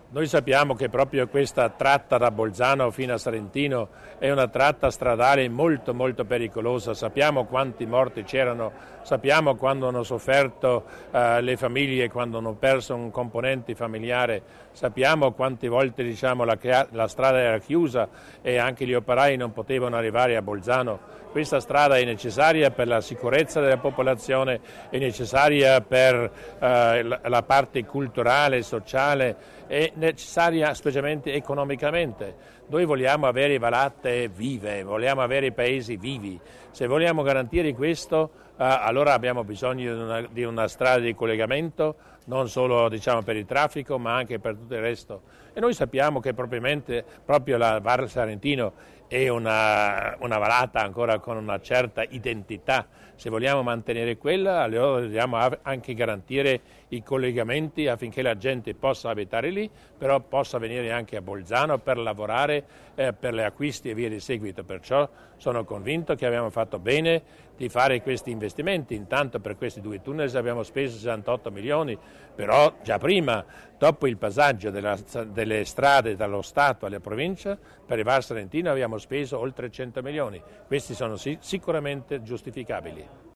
Noi sappiamo che proprio questa tratta da Bolzano fino a Sarentino è una tratta stradale molto molto pericolosa, sappiamo quanti morti c'erano, sappiamo quando hanno sofferto le famiglie, quando hanno perso un componente familiare, sappiamo quante volte la strada era chiusa e anche gli operai non potevano arrivare a Bolzano. Questa strada è necessaria per la sicurezza della popolazione, è necessaria per la parte culturale, sociale, è necessaria specialmente economicamente. Noi vogliamo avere valate vive, vogliamo avere paesi vivi. Se vogliamo garantire questo, allora abbiamo bisogno di una strada di collegamento, non solo per il traffico, ma anche per tutto il resto. E noi sappiamo che proprio la Val Sarentino è una vallata ancora con una certa identità. Se vogliamo mantenere quella, allora dobbiamo anche garantire i collegamenti affinché la gente possa abitare lì, però possa venire anche a Bolzano per lavorare, per gli acquisti e via di seguito. Perciò sono convinto che abbiamo fatto bene di fare questi investimenti. Intanto per questi 2 tunnel abbiamo speso 68 milioni, però già prima, dopo il passaggio delle strade dallo Stato alla provincia, per il Val Sarentino abbiamo speso oltre 100 milioni. Questi sono sicuramente giustificabili.